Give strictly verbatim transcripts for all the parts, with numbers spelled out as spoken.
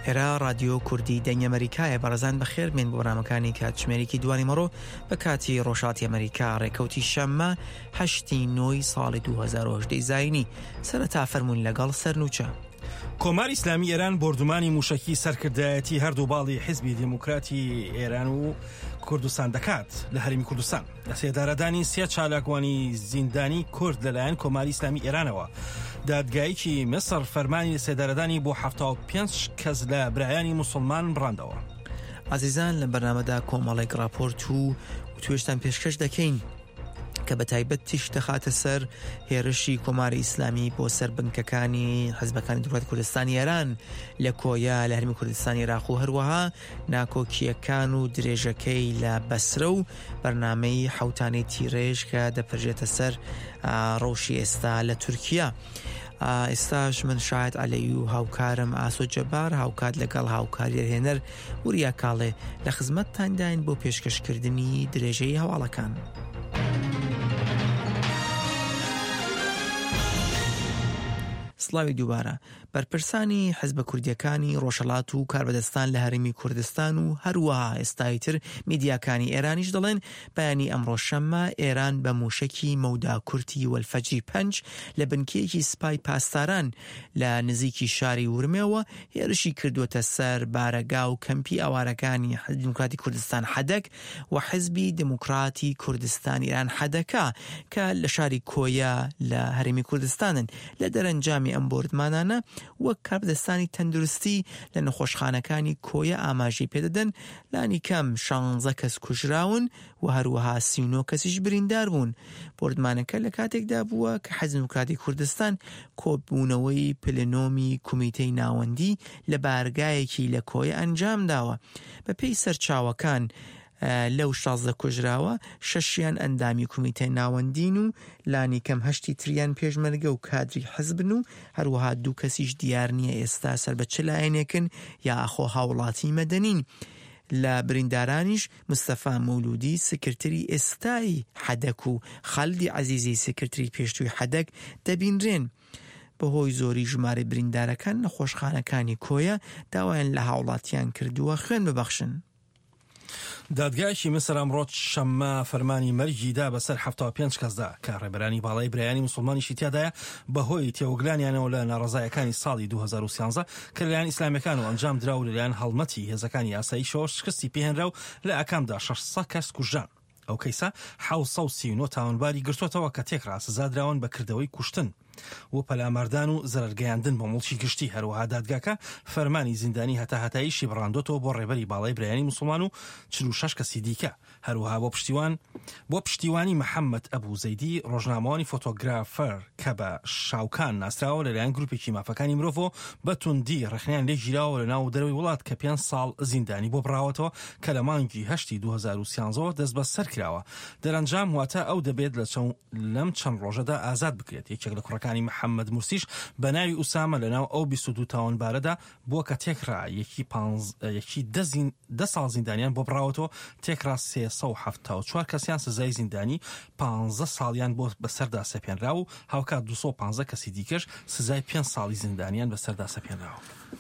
ئێرە رادیۆ کوردی دەنگ ئەمریکایە. بەڕێزان بەخێر بێن بۆ بەرنامەکانی کاتژمێرێکی دوانی مەڕۆ بە کاتی ڕۆژهاتی ئەمریکا ڕێکەوتی شەممە هەشتی نۆی ساڵی دوو هەزار و هەژدە زاینی. سەرەتا فەرموون لەگەڵ سەرنووچە. کۆماری ئیسلامی ئێران بردومانی موشکی سەرکردایەتی هەردوو باڵی حیزبی دموکراتی ئێران و کوردستان دەکات لە هەرێمی کوردستان. لە سێدارەدانی سێ چالاکوانی زیندانی کورد لەلایەن کۆماری ئیسلامی ئێرانەوە. دادگایکی مصر فەرمانی سێدارەدانی بۆ هەفتاد و پێنج کەس لە برایانی موسڵمان بڕاندەوە. عزیزان لە بەرنامەدا کۆمەڵێک راپۆرت و توێشتان پێشکەش دەکەین کە بە تایبەت تیش دەخاتە سەر هێرشی کۆماری ئیسلامی بۆ سەر بنکەکانی حەزبەکانی دموکراتی کوردستانی ئێران لە کۆیا لە هەرێمی کوردستانی عێراق و هەروەها ناکۆکیەکان و درێژەکەی لە بەسرە و بەرنامەی حەوتانەی تیرێژ کە دەپەرژێتە سەر ڕەوشی ئێستا لە تورکیا. ئێستاش من شاهد عەلەوی و هاوکارم ئاسۆ جەبار هاوکات لەگەڵ هاوکاری هێنەر وریا کاڵێ لە خزمەتتانداین بۆ پێشکەشکردنی درێژەی هەواڵەکان. سڵاوی دووبارە. بەرپرسانی حەزبە کوردیەکانی ڕۆژهەڵات و کاربەدەستان لە هەرێمی کوردستان و هەروەها ئێستای تر میدیاکانی ئێرانیش دەڵێن بەیانی ئەمڕۆ شەممە ئێران بە موشکی مەودا کورتی وەلفەجری پەنج لە بنکەیەکی سپای پاسداران لە نزیکی شاری ورمێەوە هێرشی کردوتە سەر بارەگا و کەمپی ئاوارەکانی حەزبی دموکراتی کوردستان حەدەک و حەزبی دموکراتی کوردستان ئێران حەدەکا کە لە شاری کۆیا لە هەرێمی کوردستانن. لە دەرەنجامی ئەم بۆردمانانە وەک کاربەدەستانی تەندروستی لە نەخۆشخانەکانی کۆیە ئاماژەی پێدەدەن لانی کەم شانزە کەس کوژراون و هەروەها سی و نۆ کەسیش بریندار بوون. بۆردمانەکە لە کاتێکدا بووە کە حەزبی دموکراتی کوردستان کۆبوونەوەی پلەنۆمی کومیتەی ناوەندی لە بارگایەکی لە کۆیە ئەنجام داوە. بە پێی سەرچاوەکان لەو شازدە کوژراوە شەشیان ئەندامی کومیتەی ناوەندین و لانی کەم هەشتی تریان پێشمەرگە و کادری حەزبن و هەروەها دوو کەسیش دیار نییە ئێستا سەر بە چ لایەنێکن یا ئەخۆ هاوڵاتی مەدەنین. لە بریندارانیش مستەفا مەولودی سکرتری ئێستای حەدەک و خالدی عەزیزی سکرتری پێشتووی حەدەک دەبینرێن. بەهۆی زۆری ژمارە بریندارەکان نەخۆشخانەکانی کۆیە داوایان لە هاوڵاتیان کردووە خوێن ببەخشن. دادگایکی مصر ئەمڕۆ شەممە فەرمانی مەرجیدا بەسەر هەفتاد و پێنج کەسدا کە ڕێبەرانی باڵای برایانی موسڵمانیشی تیادایە بەهۆی تێوەگلانیانەوە لە ناڕەزایەکانی ساڵی دوو هەزار و سیانزە کە لەلایەن ئیسلامیەکان و ئەنجام درا و لەلایەن هەڵمەتی هێزەکانی یاساییشەوە شکستی پێهێنرا و لە ئەکامدا شەشسەد کەس کوژران. ئەو کەیسە حەوت سەد و سی و نۆ تاوانباری گرتوتەوە کە تێکرا سزادراون بە کردەوەی کوشتن و پەلامەردان و زەرەرگەیاندن بە مڵکی گشتی. هەروەها دادگاکە فەرمانی زیندانی هەتا هەتاییشی بڕاندۆتەوە بۆ ڕێبەری باڵای برایانی موسڵمان و چل و شەش کەسی دیکە. هەروەها بۆ پشتیوان بۆ پشتیوانی محەممەد ئەبوو زەیدی ڕۆژنامەوانی فۆتۆگرافەر کە بە شاوکان ناسراوە لەلایەن گروپێکی مافەکانی مرۆڤ بە توندی ڕێخنیان لێ ژیراوە لە ناو دەرەوەی وڵات کە پێنج ساڵ زیندانی بۆ بڕاوەتەوە کە لە مانگی هەشتی دوو هەزار و سیانزەوە دەست بە سەر کراوە. دەرەنجام واتە ئەو دەبێت لەم چەند ڕۆژەدا ئازاد بکرێت. یەکێک لە کوڕەکانی محەممەد مرسیش بە ناوی ئوسامە لە ناو ئەو بیست و دوو تاوانبارەدا بووە کە تێکرا یەکی دە ساڵ زیندانیان بۆ بڕاوەتەوە تێکرا سێسەد و هەفتاد و چوار کەسیان سزای زیندانی پانزە ساڵیان بۆ بەسەردا سەپێنرا و هاوکات دووسەد و پانزە کەسی دیکەش سزای پێنج ساڵی زیندانیان بەسەردا سەپێنراوە.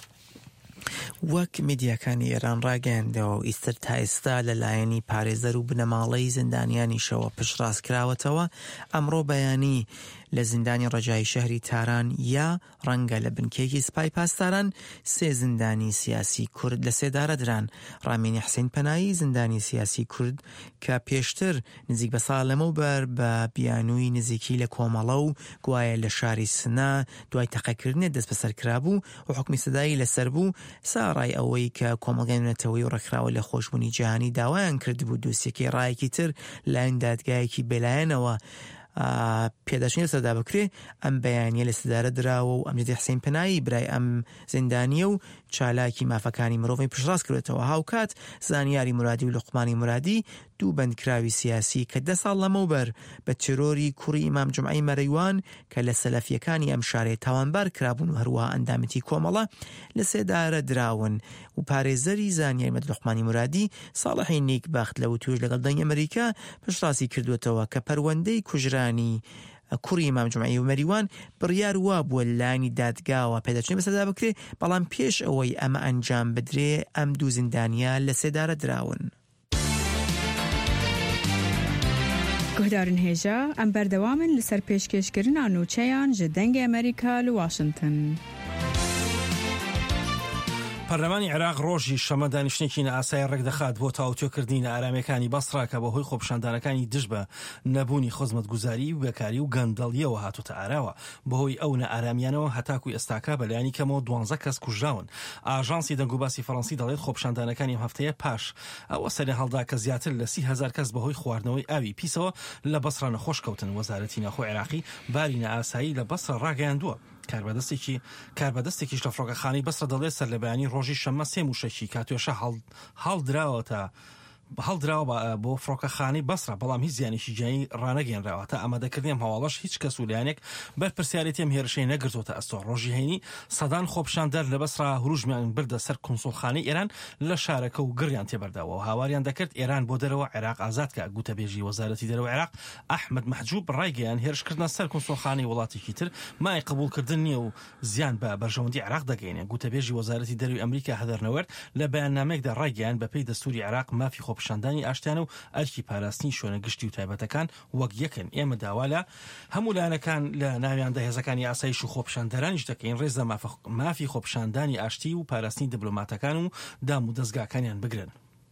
وەک میدیاکانی ئێران ڕاگەیاندەوە و ئیستر تا ئێستا لەلایەنی پارێزەر و بنەماڵەی زیندانیانیشەوە پشتڕاست کراوەتەوە. ئەمڕۆ بەیانی لە زیندانی ڕەجای شەهری تاران یا ڕەنگە لە بنکێکی سپای پاسداران سێ زیندانی سیاسی کورد لە سێدارە دران. ڕامینی حسین پەنایی زیندانی سیاسی کورد کە پێشتر نزیک بە ساڵ لەمەوبەر بە بیانووی نزیکی لە کۆمەڵە و گوایە لە شاری سنا دوای تەقەکردنێ دەست بەسەر کرابوو و حکمی سزایی لەسەر بوو. ساڕای ئەوەی کە کۆمەڵگەی نوێنەتەوەی و ڕێکخراوە لە خۆشبوونی جیهانی داوایان کردبوو دووسێکی ڕایەکی تر لایەن دادگایەکی بێلایەنەوە پێداچنی سەدا بکرێ. ئەم بەیانیە لە سدارە دراوە و ئەمجدی حسین پەنایی برای ئەم زیندانیە و چالاکی مافەکانی مرۆڤی پشتڕاست کردێتەوە. هاوکات زانیاری مرادی و لوقمانی مرادی دوو بەندکراوی سیاسی کە دە ساڵ لەمەوبەر بە تیرۆری کوڕی ئیمام جومعەی مەرەیوان کە لە سەلەفیەکانی ئەم شارەی تاوانبار کرابوون و هەروەها ئەندامەتی کۆمەڵە لە سێدارە دراون و پارێزەری زانیاری مەد لوقمانی مرادی ساڵحی نیک بەخت لە وتوش لەگەڵ دەنگی ئەمریکا پشتڕاستی کردوێتەوە کە پەروەندەی کوژرانی کوڕی ئیمام جومعی و مەریوان بڕیار وا بووە لانی دادگاوە پێدەچێت بەسەردا بکرێت بەڵام پێش ئەوەی ئەمە ئەنجام بدرێ ئەم دوو زیندانیا لە سێدارە دراون. گهدارن هێژە ئەم بەردەوامن لەسەر پێشکەشکردنا نوچەیان ji dengê Amerîka li Washington. پەرلەمانی عێراق ڕۆژی شەمە دانیشتێکی نائاسایی ڕێکدەخات بۆ تاوتوێکردنە ئارامەکانی بەسڕا کە بەهۆی خۆپیشاندانەکانی دژ بە نەبوونی خزمەتگوزاری و بێکاری و گەندەڵیەوە هاتوتە ئاراوە. بەهۆی ئەو نەئارامیانەوە هەتاکوی ئێستاکا بەلایانی کەمەوە دوانزە کەس کوژراون. ئاژانسی دەنگوباسی فەڕەنسی دەڵێت خۆپیشاندانەکانی هەفتەیە پاش ئەوە سەرێ هەڵدا کە زیاتر لە سی هەزار کەس بەهۆی خواردنەوەی ئاوی پیسەوە لە بەسڕا نەخۆش کەوتن. وەزارەتی ناخۆ عێراقی باری نائاسایی لە بەسڕا ڕاگەیاندووە. کاربەدەستێکی کاربەدەستێکیش لە فڕۆکەخانەی بەسڕە دەڵێت سەر لە بەیانی ڕۆژی شەمە سێ موشەکی کاتوێشە هەڵدراوەتە هەڵدراوە بۆ فڕۆکەخانەی بەسڕە بەڵام هیچ زیانێکی گیانی ڕانەگەێنراوە تا ئەمادەکردنیەم هەواڵەش هیچ کەس و لایەنێک بەرپرسیارەتیەم هێرشەی نەگرتوتە ئەستۆ. ڕۆژی هەینی سەدان خۆپیشاندەر لە بەسڕا هروژمیان بردە سەر کۆنسوڵخانەی ئێران لە شارەکە و گڕیان تێبەرداوە و هاواریان دەکرد ئێران بۆ دەرەوە عێراق ئازادکە. گوتەبێژی وەزارەتی دەرەوە عێراق ئەحمەد مەحجوب ڕایگەیان هێرشکردنە سەر کۆنسوڵخانەی وڵاتێکی تر مای قبولکردن نییە و زیان بە بەرژەوەندی عێراق دەگەینێ. گوتەبێژی وەزارەتی دەرەوەی ئەمریکا هەدەرنەوەرد لە بەیاننامەیەکدا ڕایگەیان بەپێی دەستوری عێراق مافی خۆپیشاندانی ئاشتیان و ئەرکی پاراستنی شوێنە گشتی و تایبەتەکان وەک یەکن. ئێمە داوا لە هەموو لایەنەکان لە ناویاندا هێزەکانی ئاسایش و خۆپیشاندەرانیش دەکەین ڕێز لە مافی خۆپیشاندانی ئاشتی و پاراستنی دیبلۆماتەکان و دام و دەستگاکانیان بگرن.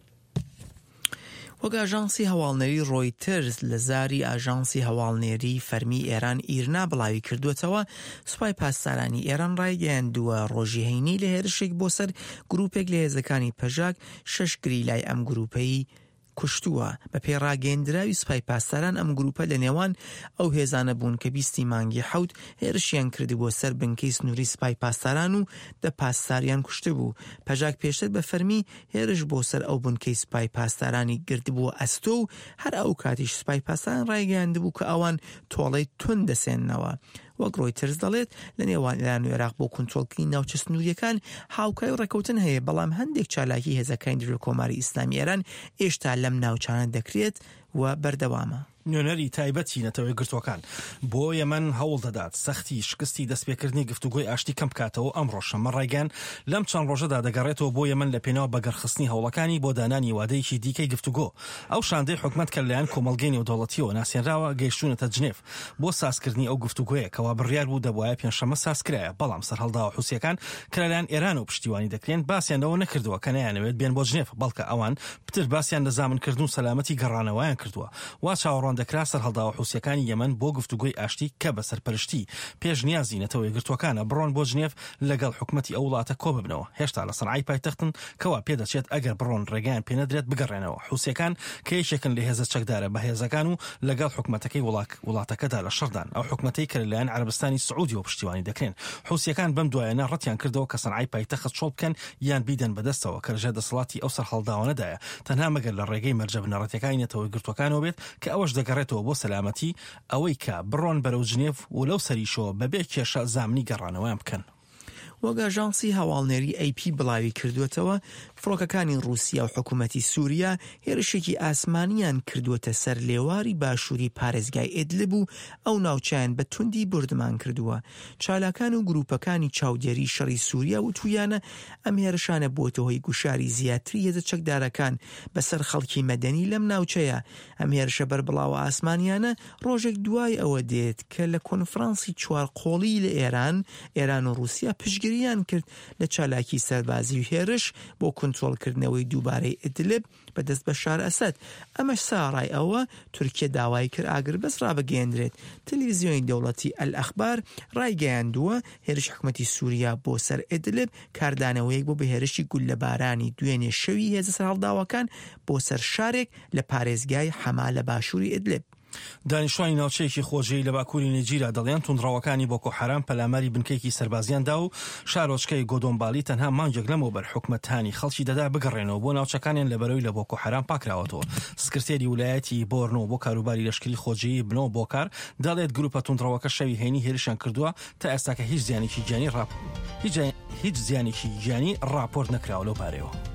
وەک ئاژانسی هەواڵنەری ڕۆیترز لە زاری ئاژانسی هەواڵنێری فەرمی ئێران ئیرنا بڵاوی کردوێتەوە سوپای پاسدارانی ئێران ڕایگەیاندووە ڕۆژی هەینی لە هێرشێک بۆ سەر گروپێک لە هێزەکانی پەژاک شەش گری لای ئەم گروپەی کوشتووە. بە پێڕاگەیاندراوی سوپای پاسداران ئەم گروپە لە نێوان ئەو هێزانە بوون کە بیستی مانگی حەوت هێرشیان کردی بۆ سەر بنکەی سنووری سوپای پاسداران و دە پاسداریان کوشتە بوو. پەژاک پێشتر بە فەرمی هێرش بۆ سەر ئەو بنکەی سوپای پاسدارانی گردبووە ئەستۆ و هەر ئەو کاتیش سوپای پاسداران ڕایگەیاندبوو کە ئەوان تۆڵەی تون دەسێننەوە. وەک ڕۆیترز دەڵێت لە نێوان ئێران و عێراق بۆ کۆنتڕۆڵکردنی ناوچە سنووریەکان هاوکای و ڕێکەوتن هەیە بەڵام هەندێک چالاکی هێزەکانی دژە کۆماری ئیسلامی ئێران ئێشتا لەم ناوچانە دەکرێت و بەردەوامە. نوێنەری تایبەتی نەتەوەی گرتوەکان بۆ یەمەن هەوڵ دەدات سەختی شکستی دەستپێکردنی گفتوگۆی ئاشتی کەم بکاتەوە. ئەمڕۆ شەمە ڕایگەیان لەم چەند ڕۆژەدا دەگەڕێتەوە بۆ یەمەن لە پێناوە بەگەرخستنی هەوڵەکانی بۆ دانانی وادەیەکی دیکەی گفتوگۆ. ئەو شاندەی حکومەت کە لەلایەن کۆمەڵگەی نێودەوڵەتیەوە ناسێنراوە گەیشتونەتە جنێف بۆ سازکردنی ئەو گفتوگۆیە کەوا بڕیار بوو دەبوایە پێنجشەمە سازکرایە بەڵام سەرهەڵداوە حوسیەکان کە لەلایەن ئێران و پشتیوانی دەکرێن باسییانەوە نەکردووە کە نەیانەوێت بێن بۆ جنێف بەڵکە ئەوان پتر باسییان لە زامنکردن و سەلامەتی گەڕانەوەیان کردووە. وا چاوەڕوان دەکرا سەرهەڵداوە حوسیەکانی یەمەن بۆ گفتوگۆی ئاشتی کە بە سەرپەرشتی پێش نیازی نەتەوەی گرتوەکانە بڕۆن بۆ جنێف لەگەڵ حکومەتی ئەو وڵاتە کۆ ببنەوە. هێشتا لە سەنعای پایتەختن کەوا پێدەچێت ئەگەر بڕۆن ڕێگەیان پێنەدرێت بگەڕێنەوە. حوسیەکان کە یەکێکن لە هێزە چەکدارە بە هێزەکان و لەگەڵ حکومەتەکەی وڵاتەکەدا لە شەردان ئەو حکومەتەی کە لەلایەن عەرەبستانی سعودی و پشتیوانی دەکرێن. حوسیەکان بەم دوایانە ڕەتیان کردەوە کە سەنعای پایتەخت چۆڵ بکەن یان بیدەن بەدەستەوە کە لەژێر دەسەڵاتی ئەو سەرهەڵداوانەدایە تەنها مەگەر لە ڕێگەی مەرجە بنەڕەتیەکانی نەتەوەی گرتوەکانەوە بێت کە ئەوەش دەگەڕێتەوە بۆ سەلامەتی ئەوەی کە بڕۆن بەرەو جنێف و لەو سەریشەوە بەبێ کێشە زامنی گەڕانەوەیان بکەن. وەک ئاژانسی هەواڵنێری ئەی پی بڵاوی کردوێتەوە فڕۆکەکانی رووسیا و حکوومەتی سووریا هێرشێکی ئاسمانیان کردووەتە سەر لێواری باشووری پارێزگای ئیدلب و ئەو ناوچیان بە توندی بردمان کردووە. چالاکان و گروپەکانی چاودێری شەڕی سووریا و تویانە ئەم هێرشانە بۆتەوەی گوشاری زیاتری هێزە چەکدارەکان بەسەر خەڵکی مەدەنی لەم ناوچەیە. ئەم هێرشە بەربڵاوە ئاسمانیانە ڕۆژێک دوای ئەوە دێت کە لە کۆنفرانسی چوارقۆڵی لە ئێران ئێران و رووسیا پشگیریان کرد لە چالاکی سەربازی و هێرش بۆ کۆنتڕۆڵکردنەوەی دووبارەی ئیدلب بەدەست بەشار ئەسەد. ئەمەش ساڕای ئەوە تورکیە داوای کرد ئاگربەس ڕابگەیەندرێت. تەلەڤیزیۆنی دەوڵەتی ئەل-ئەخبار ڕایگەیاندووە هێرش حکومەتی سووریا بۆ سەر ئیدلب کاردانەوەیەک بۆ بەهێرشی گول لە بارانی دوێنێ شەوی هێزە سەرهەڵداوەکان بۆ سەر شارێک لە پارێزگای حەما لە باشووری ئیدلب. دانیشتوانی ناوچەیەکی خۆجێی لە باکووری نێجیرا دەڵێن توندڕەوەکانی بۆکۆ حەرام پەلاماری بنکەیەکی سەربازیاندا و شارۆچکەی گۆدۆنباڵی تەنها مانگێک لەمەوبەر حکومەتانی خەڵکی دەدا بگەڕێنەوە بۆ ناوچەکانیان لە بەرەوەی لە بۆکۆ حەرام پاکراوەتەوە. سکرتێری ویلایەتی بۆرنۆ بۆ کاروباری لەشکری خۆجێی بنۆ بۆکار دەڵێت گروپە توندڕەوەکە شەوی هێنی هێرشیان کردووە تا ئێستاکە هیچ زیانێکی گیانی ڕاپ هیچ زیانێکی گیانی ڕاپۆرت نەکراوە لەو بارەوە.